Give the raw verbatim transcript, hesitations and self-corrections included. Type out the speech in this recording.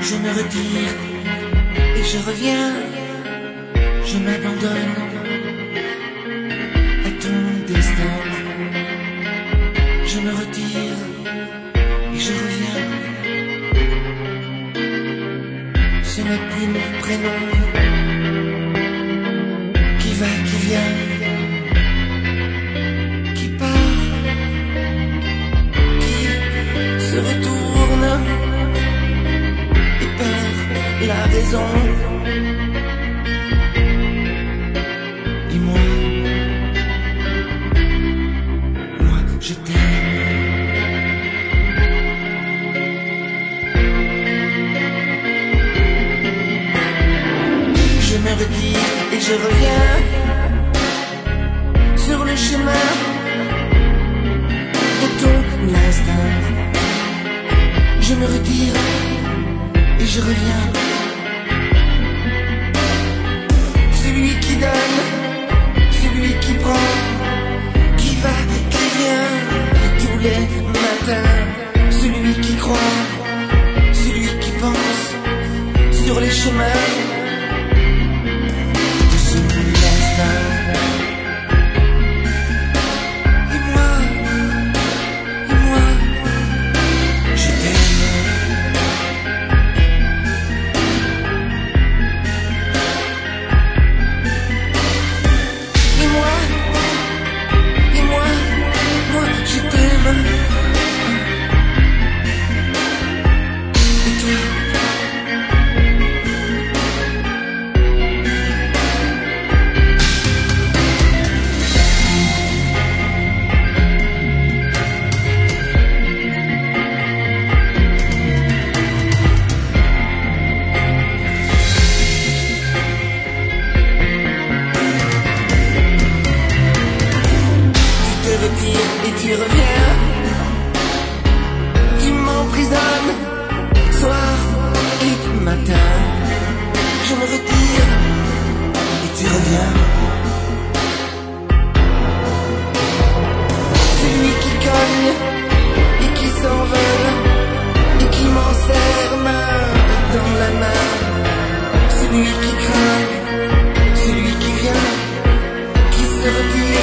Je me retire et je reviens. Je m'abandonne à ton destin. Je me retire et je reviens. Ce n'est plus mon prénom qui va, qui vient, qui part, qui se retourne et perd la raison. Dis-moi, moi je t'aime. Je me retire et je reviens sur le chemin de ton instinct. Je me retire et je reviens. Celui qui donne, celui qui prend, qui va, qui vient tous les matins. Celui qui croit, celui qui pense sur les chemins. Et tu reviens, tu m'emprisonnes, soir et matin. Je me retire et tu reviens. Celui qui cogne et qui s'envole et qui m'enserre dans la main. Celui qui craint, celui qui vient, qui se retire.